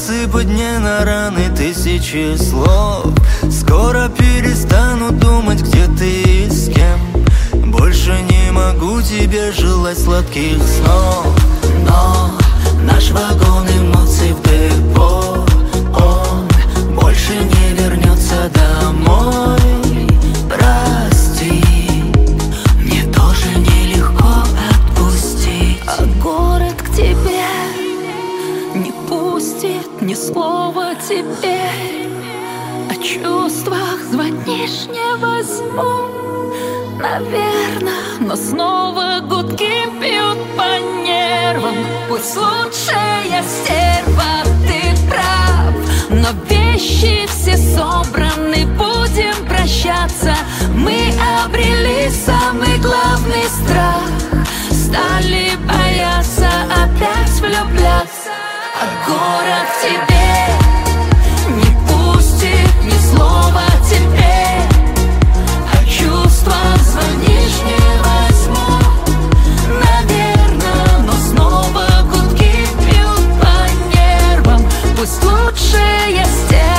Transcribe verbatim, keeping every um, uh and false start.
насыпать мне на раны тысячи слов. Скоро перестану думать, где ты и с кем. Больше не могу тебе желать сладких снов. Но наш вагон эмоций в депо, он больше не вернется домой. Прости, мне тоже нелегко отпустить. А город к тебе не пустит ни слова теперь. О чувствах звонишь, не возьму, наверно, но снова гудки бьют по нервам. Пусть лучше я стерва, ты прав, но вещи все собраны, будем прощаться. Мы обрели самый главный страх, стали бояться опять влюбляться. А город к тебе не пустит ни слова теперь. О чувствах звонишь, не возьму, наверно, но снова гудки бьют по нервам. Пусть лучше я стерва,